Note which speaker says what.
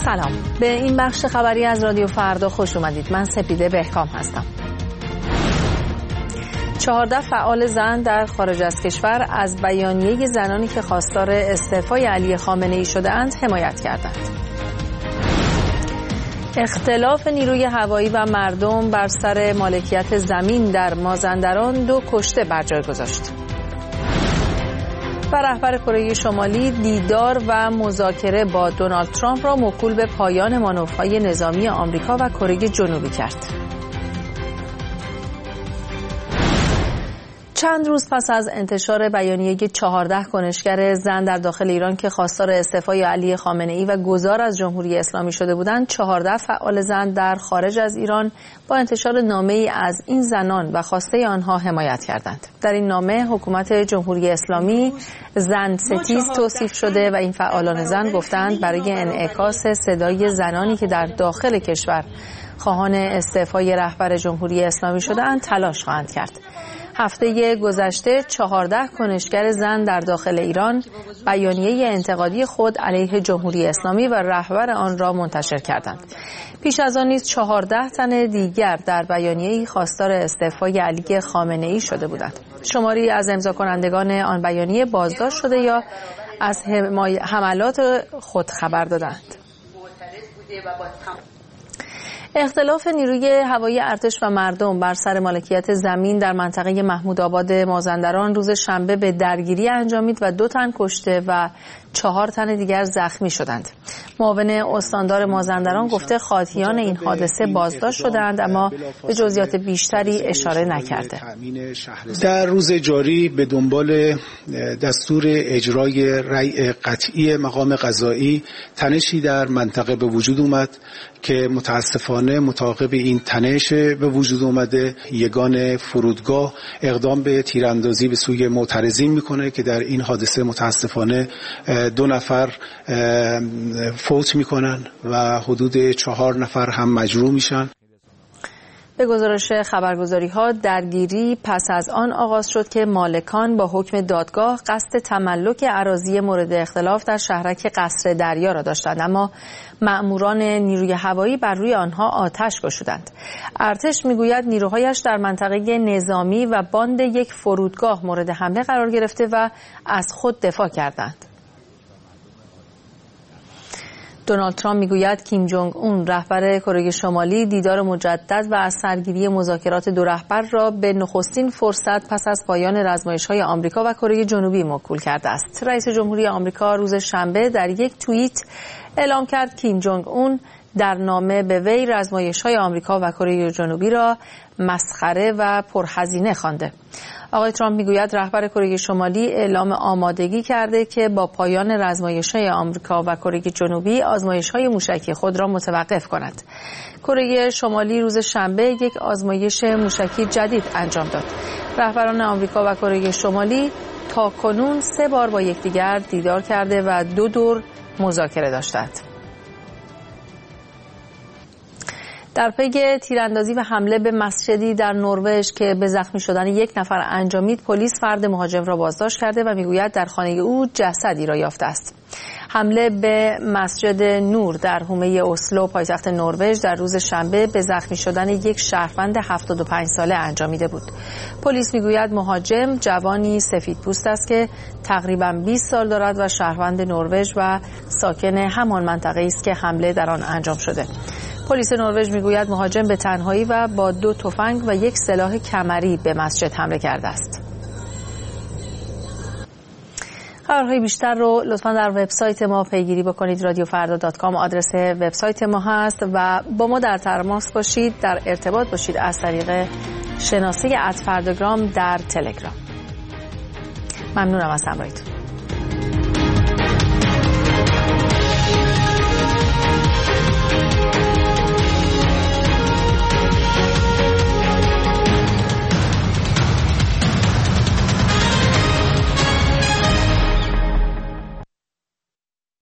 Speaker 1: سلام، به این بخش خبری از رادیو فردا خوش اومدید. من سپیده بهکام هستم. 14 فعال زن در خارج از کشور از بیانیه زنانی که خواستار استعفای علی خامنه‌ای شده‌اند حمایت کردند. اختلاف نیروی هوایی و مردم بر سر مالکیت زمین در مازندران 2 کشته بر جای گذاشت. و رهبر کره شمالی دیدار و مذاکره با دونالد ترامپ را موکول به پایان مانورهای نظامی آمریکا و کره جنوبی کرد. چند روز پس از انتشار بیانیه 14 کنشگر زن در داخل ایران که خواستار استعفای علی خامنه‌ای و گذار از جمهوری اسلامی شده بودند، 14 فعال زن در خارج از ایران با انتشار نامه‌ای از این زنان و خواسته آنها حمایت کردند. در این نامه حکومت جمهوری اسلامی زن ستیز توصیف شده و این فعالان زن گفتند برای انعکاس صدای زنانی که در داخل کشور خواهان استعفای رهبر جمهوری اسلامی شده‌اند تلاش خواهند کرد. هفته گذشته 14 کنشگر زن در داخل ایران بیانیه انتقادی خود علیه جمهوری اسلامی و رهبر آن را منتشر کردند. پیش از آن نیز 14 تن دیگر در بیانیه‌ای خواستار استعفای علی خامنه‌ای شده بودند. شماری از امضا کنندگان آن بیانیه بازداشت شده یا از حملات خود خبر دادند. اختلاف نیروی هوایی ارتش و مردم بر سر مالکیت زمین در منطقه محمودآباد مازندران روز شنبه به درگیری انجامید و 2 تن کشته و 4 تن دیگر زخمی شدند. معاون استاندار مازندران گفته خاطیان این حادثه بازداشت شدند اما به جزئیات بیشتری اشاره نکرده.
Speaker 2: در روز جاری به دنبال دستور اجرای رأی قطعی مقام قضایی تنشی در منطقه به وجود اومد که متاسفانه متعاقب این تنش به وجود اومده یگان فرودگاه اقدام به تیراندازی به سوی معترضین میکنه که در این حادثه متاسفانه 2 نفر فوت میکنن و حدود 4 نفر هم مجروح میشن.
Speaker 1: به گزارش خبرگزاری‌ها درگیری پس از آن آغاز شد که مالکان با حکم دادگاه قصد تملک اراضی مورد اختلاف در شهرک قصر دریا را داشتند اما مأموران نیروی هوایی بر روی آنها آتش گشودند. ارتش میگوید نیروهایش در منطقه نظامی و باند یک فرودگاه مورد حمله قرار گرفته و از خود دفاع کردند. دونالد ترامپ میگوید کیم جونگ اون رهبر کره شمالی دیدار مجدد و از سرگیری مذاکرات 2 رهبر را به نخستین فرصت پس از پایان رزمایش‌های آمریکا و کره جنوبی موکول کرده است. رئیس جمهوری آمریکا روز شنبه در یک توییت اعلام کرد کیم جونگ اون در نامه به وی رزمایش‌های آمریکا و کره جنوبی را مسخره و پرهزینه خوانده. آقای ترامپ میگوید رهبر کره شمالی اعلام آمادگی کرده که با پایان رزمایش‌های آمریکا و کره جنوبی آزمایش‌های موشکی خود را متوقف کند. کره شمالی روز شنبه یک آزمایش موشکی جدید انجام داد. رهبران آمریکا و کره شمالی تاکنون 3 بار با یکدیگر دیدار کرده و 2 دور مذاکره داشتند. در پی تیراندازی و حمله به مسجدی در نروژ که به زخمی شدن 1 نفر انجامید، پلیس فرد مهاجم را بازداشت کرده و میگوید در خانه او جسدی را یافته است. حمله به مسجد نور در حومه اسلو پایتخت نروژ در روز شنبه به زخمی شدن 1 شهروند 75 ساله انجامیده بود. پلیس میگوید مهاجم جوانی سفیدپوست است که تقریباً 20 سال دارد و شهروند نروژ و ساکن همان منطقه است که حمله در آن انجام شده. پلیس نروژ میگوید مهاجم به تنهایی و با 2 تفنگ و 1 سلاح کمری به مسجد حمله کرده است. خبرهای بیشتر رو لطفاً در وبسایت ما پیگیری بکنید. radiofarda.com آدرس وبسایت ما هست و با ما در تماس باشید، در ارتباط باشید از طریق شناسه @فرداگرام در تلگرام. ممنونم از همراهیتون.